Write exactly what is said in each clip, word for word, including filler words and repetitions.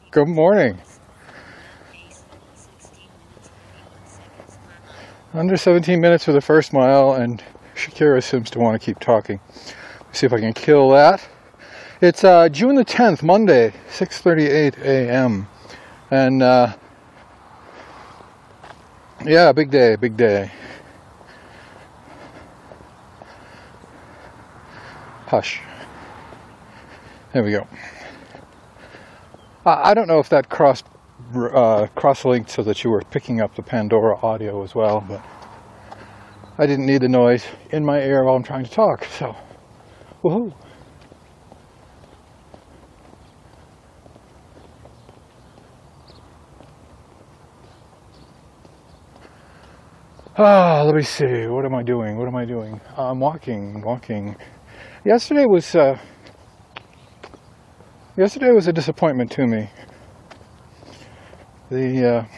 Good morning. Under seventeen minutes for the first mile, and Shakira seems to want to keep talking. Let's see if I can kill that. It's uh, June the tenth, Monday, six thirty-eight a m And uh, yeah, big day, big day. Hush. There we go. I don't know if that cross uh, cross-linked so that you were picking up the Pandora audio as well, but I didn't need the noise in my ear while I'm trying to talk, so woohoo! Ah, let me see. What am I doing? What am I doing? I'm walking, walking. Yesterday was uh, yesterday was a disappointment to me. The uh,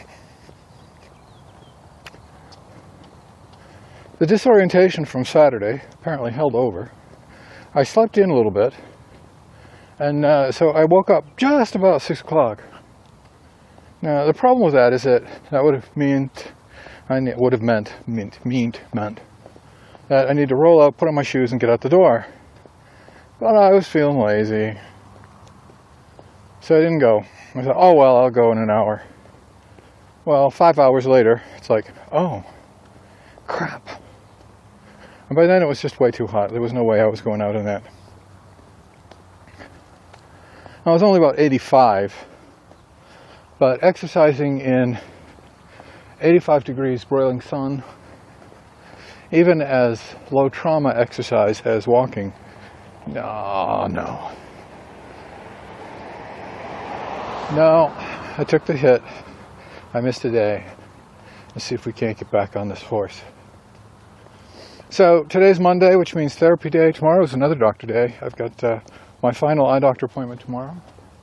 the disorientation from Saturday apparently held over. I slept in a little bit, and uh, so I woke up just about six o'clock. Now the problem with that is that that would have meant I would have meant meant meant meant that I need to roll up, put on my shoes, and get out the door. But I was feeling lazy, so I didn't go. I thought, oh well, I'll go in an hour. Well, five hours later, it's like, oh, crap. And by then it was just way too hot. There was no way I was going out in that. I was only about eighty-five, but exercising in eighty-five degrees broiling sun, even as low trauma exercise as walking, no, no. No, I took the hit. I missed a day. Let's see if we can't get back on this horse. So today's Monday, which means therapy day. Tomorrow is another doctor day. I've got uh, my final eye doctor appointment tomorrow.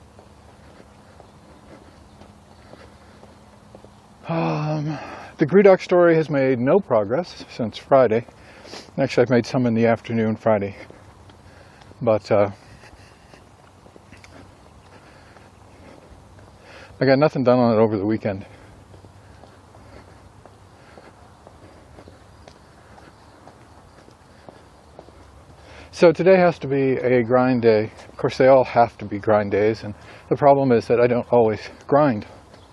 Um, the Greedoc story has made no progress since Friday. Actually, I've made some in the afternoon Friday. But uh, I got nothing done on it over the weekend. So today has to be a grind day. Of course, they all have to be grind days, and the problem is that I don't always grind.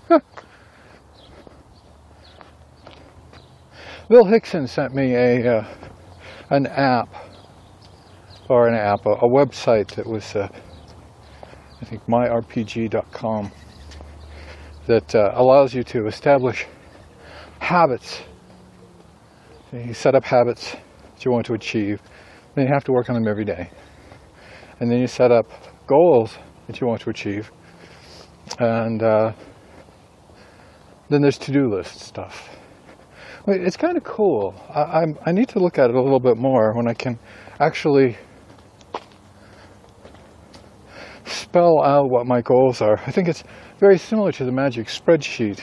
Bill Hickson sent me a uh, an app, or an app, a, a website that was, uh, I think, my R P G dot com, that uh, allows you to establish habits. So you set up habits that you want to achieve. Then you have to work on them every day. And then you set up goals that you want to achieve. And uh, then there's to-do list stuff. It's kind of cool. I, I'm, I need to look at it a little bit more when I can actually spell out what my goals are. I think it's very similar to the magic spreadsheet.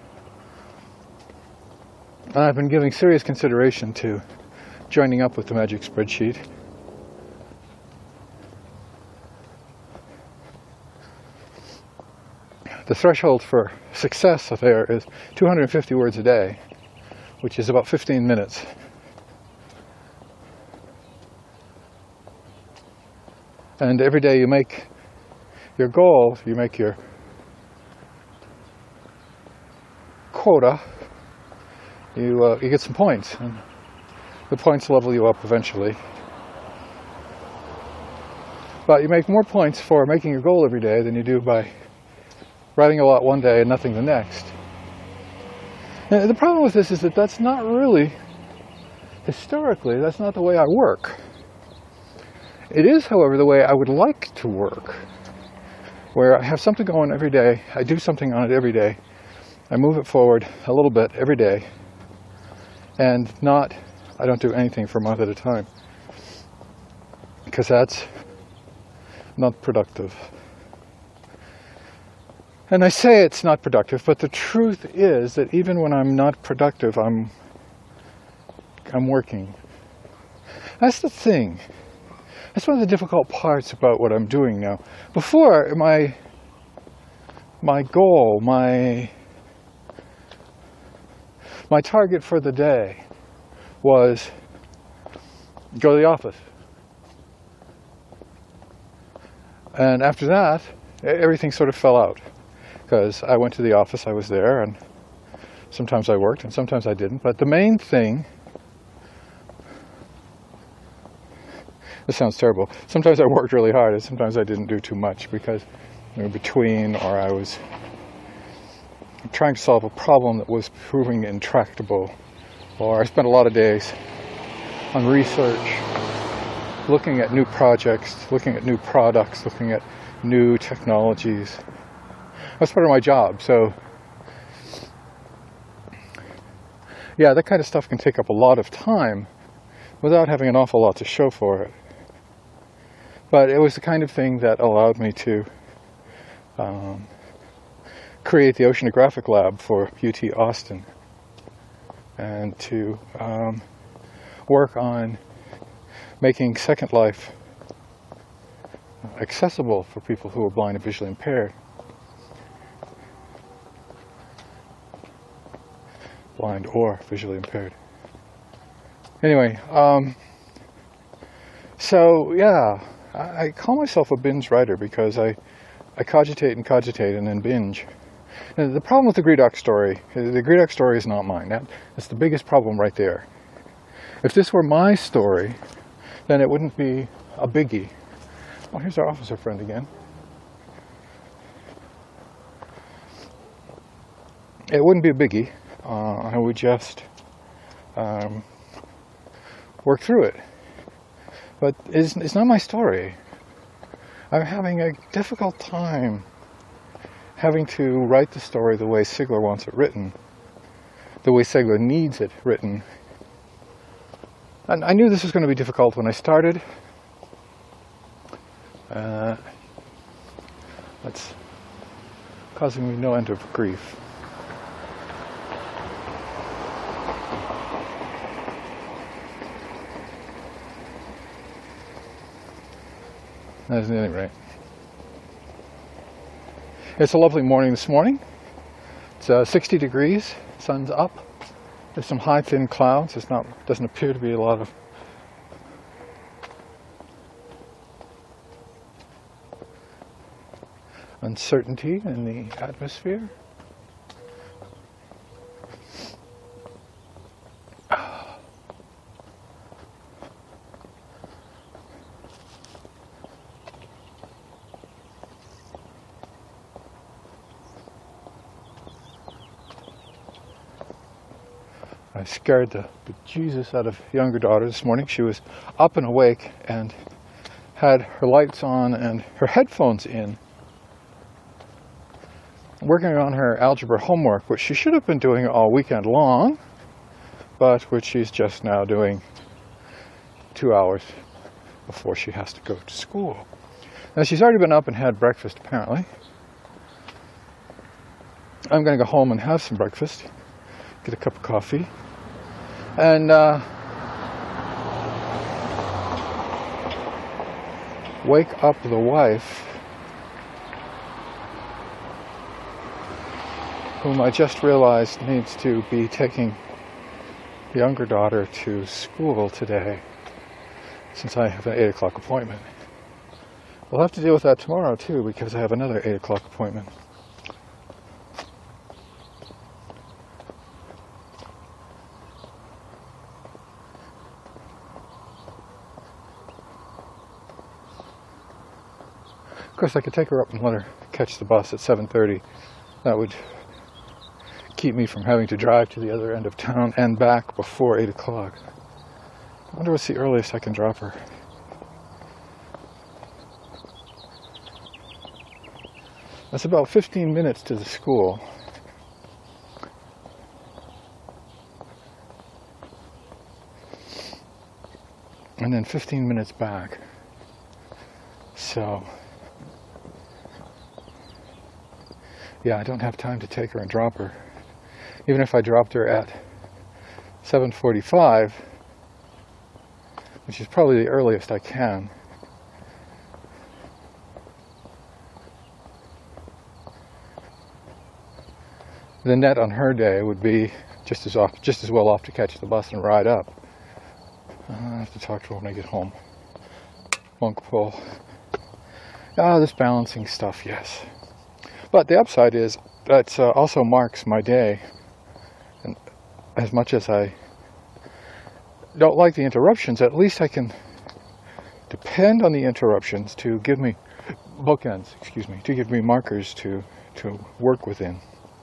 And I've been giving serious consideration to joining up with the magic spreadsheet. The threshold for success there is two hundred fifty words a day, which is about fifteen minutes. And every day you make your goal, you make your quota, you, uh, you get some points. And the points level you up eventually. But you make more points for making your goal every day than you do by writing a lot one day and nothing the next. And the problem with this is that that's not really, historically, that's not the way I work. It is, however, the way I would like to work, where I have something going every day, I do something on it every day, I move it forward a little bit every day, and not, I don't do anything for a month at a time, because that's not productive. And I say it's not productive, but the truth is that even when I'm not productive, I'm I'm working. That's the thing. That's one of the difficult parts about what I'm doing now. Before, my my goal, my my target for the day was go to the office. And after that, everything sort of fell out. Because I went to the office, I was there, and sometimes I worked and sometimes I didn't. But the main thing, this sounds terrible, sometimes I worked really hard and sometimes I didn't do too much because you know, between, or I was trying to solve a problem that was proving intractable, or I spent a lot of days on research, looking at new projects, looking at new products, looking at new technologies. That's part of my job, so yeah, that kind of stuff can take up a lot of time without having an awful lot to show for it. But it was the kind of thing that allowed me to um, create the Oceanographic Lab for U T Austin and to um, work on making Second Life accessible for people who are blind and visually impaired. Blind or visually impaired. Anyway, um, so yeah, I, I call myself a binge writer because I, I cogitate and cogitate and then binge. And the problem with the Greedock story, the Greedock story is not mine. That, that's the biggest problem right there. If this were my story, then it wouldn't be a biggie. Oh, here's our officer friend again. It wouldn't be a biggie. Uh, I would just um, work through it. But it's, it's not my story. I'm having a difficult time having to write the story the way Sigler wants it written, the way Sigler needs it written. And I knew this was going to be difficult when I started. Uh, that's causing me no end of grief. At any rate, it's a lovely morning this morning. It's uh, sixty degrees, sun's up. There's some high thin clouds. It's not doesn't appear to be a lot of uncertainty in the atmosphere. I scared the bejesus out of younger daughter this morning. She was up and awake and had her lights on and her headphones in, working on her algebra homework, which she should have been doing all weekend long, but which she's just now doing two hours before she has to go to school. Now, she's already been up and had breakfast, apparently. I'm going to go home and have some breakfast, get a cup of coffee, and uh, wake up the wife, whom I just realized needs to be taking the younger daughter to school today, since I have an eight o'clock appointment. We'll have to deal with that tomorrow too, because I have another eight o'clock appointment. Of course, I could take her up and let her catch the bus at seven thirty. That would keep me from having to drive to the other end of town and back before eight o'clock. I wonder what's the earliest I can drop her. That's about fifteen minutes to the school. And then fifteen minutes back. So, yeah, I don't have time to take her and drop her. Even if I dropped her at seven forty-five, which is probably the earliest I can, the net on her day would be just as off, just as well off to catch the bus and ride up. Uh, I have to talk to her when I get home. Monk pull. Ah, this balancing stuff, yes. But the upside is that uh, also marks my day. And as much as I don't like the interruptions, at least I can depend on the interruptions to give me bookends, excuse me, to give me markers to, to work within.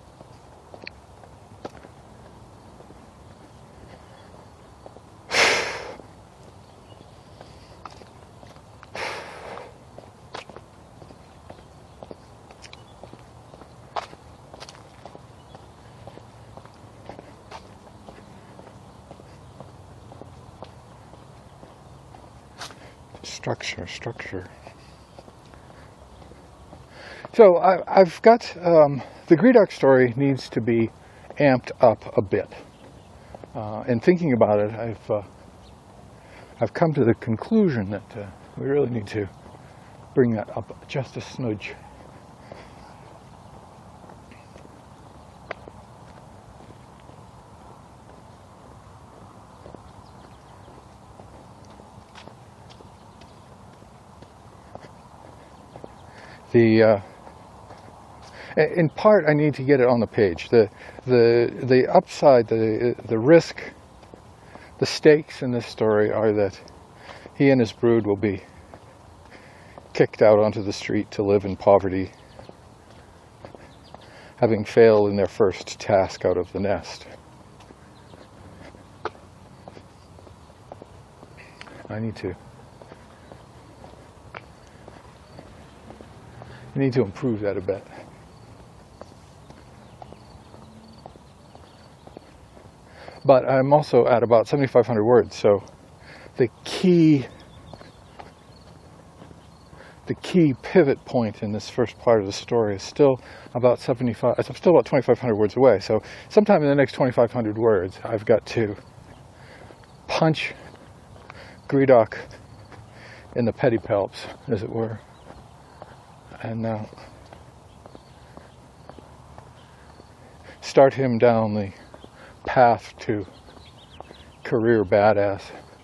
Structure, structure. So I, I've got, um, the Greedock story needs to be amped up a bit. Uh, and thinking about it, I've, uh, I've come to the conclusion that uh, we really need to bring that up just a smidge. The uh, in part, I need to get it on the page. The the the upside, the the risk, the stakes in this story are that he and his brood will be kicked out onto the street to live in poverty, having failed in their first task out of the nest. I need to. I need to improve that a bit. But I'm also at about seventy-five hundred words, so the key the key pivot point in this first part of the story is still about seventy-five, I'm still about twenty-five hundred words away. So sometime in the next twenty-five hundred words, I've got to punch Greedock in the pedipalps, as it were. And uh, start him down the path to career badass.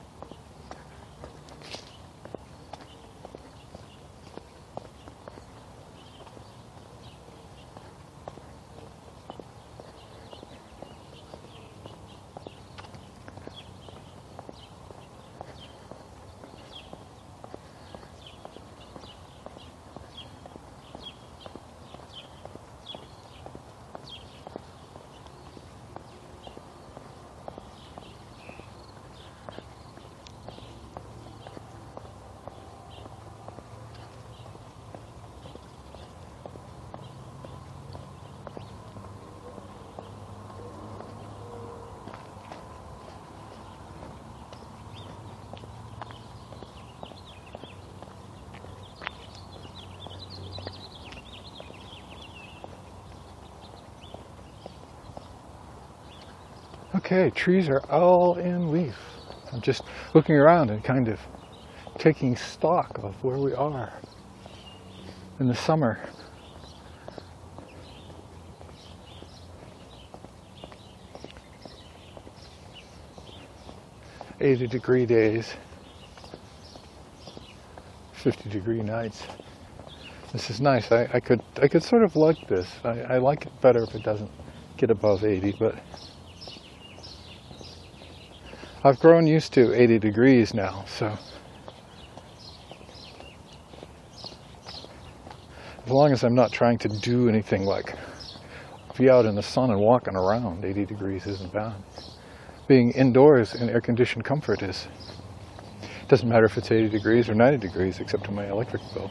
Okay, trees are all in leaf. I'm just looking around and kind of taking stock of where we are in the summer. eighty degree days, fifty degree nights. This is nice. I, I could I could sort of like this. I, I like it better if it doesn't get above eighty, but I've grown used to eighty degrees now, so as long as I'm not trying to do anything like be out in the sun and walking around, eighty degrees isn't bad. Being indoors in air-conditioned comfort is, doesn't matter if it's eighty degrees or ninety degrees, except to my electric bill.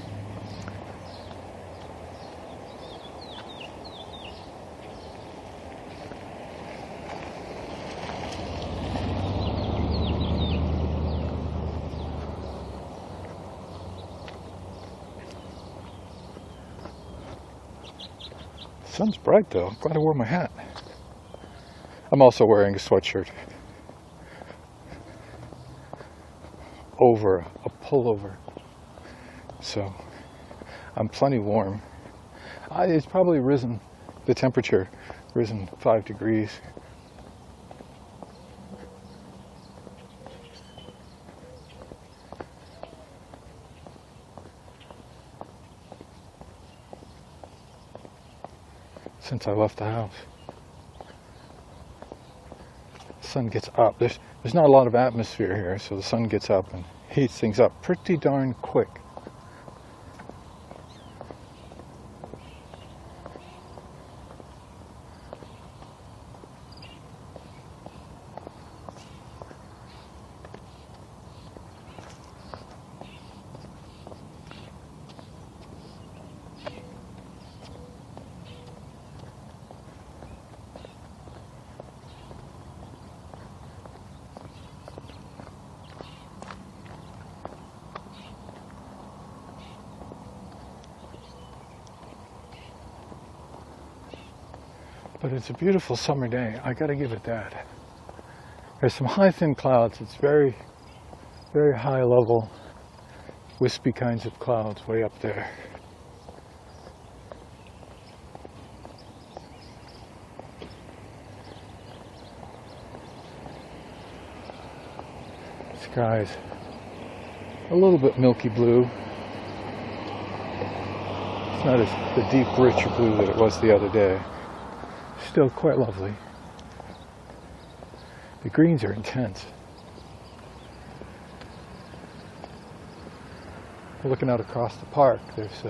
Sun's bright though. I'm glad I wore my hat. I'm also wearing a sweatshirt over a pullover, so I'm plenty warm. I, it's probably risen the temperature risen five degrees. Since I left the house. The sun gets up. There's, there's not a lot of atmosphere here, so the sun gets up and heats things up pretty darn quick. But it's a beautiful summer day. I gotta give it that. There's some high thin clouds. It's very, very high level, wispy kinds of clouds way up there. Sky's a little bit milky blue. It's not as the deep, richer blue that it was the other day. Still quite lovely. The greens are intense. We're looking out across the park. There's uh,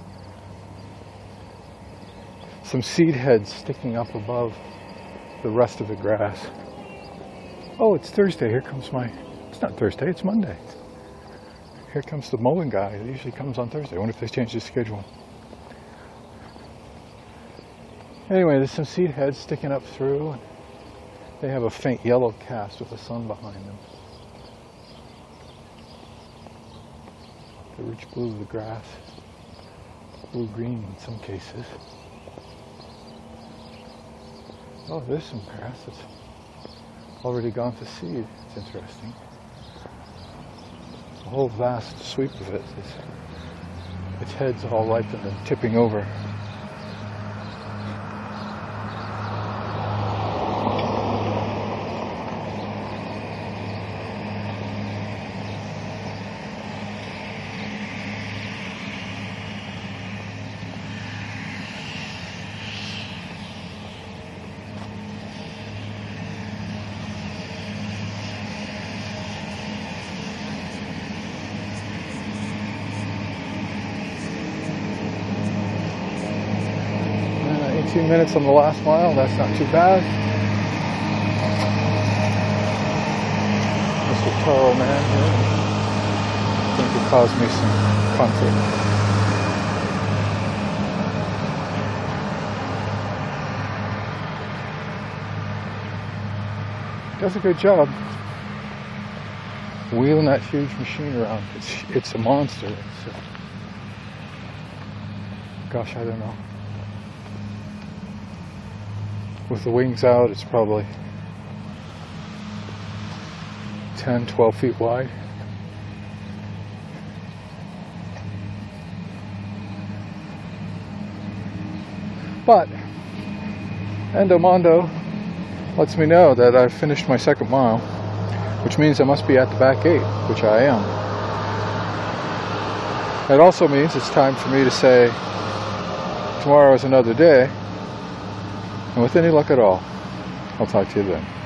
some seed heads sticking up above the rest of the grass. Oh, it's Thursday. Here comes my... It's not Thursday, it's Monday. Here comes the mowing guy. He usually comes on Thursday. I wonder if they've changed his schedule. Anyway, there's some seed heads sticking up through. They have a faint yellow cast with the sun behind them. The rich blue of the grass, blue-green in some cases. Oh, there's some grass that's already gone to seed. It's interesting. The whole vast sweep of it is, its head's all ripened and tipping over. eighteen minutes on the last mile, that's not too bad. Mister Toro man here, I think it caused me some conflict. Does a good job wheeling that huge machine around. It's, it's a monster. It's a, gosh, I don't know. With the wings out, it's probably ten, twelve feet wide. But Endomondo lets me know that I've finished my second mile, which means I must be at the back gate, which I am. It also means it's time for me to say tomorrow is another day. And with any luck at all, I'll talk to you then.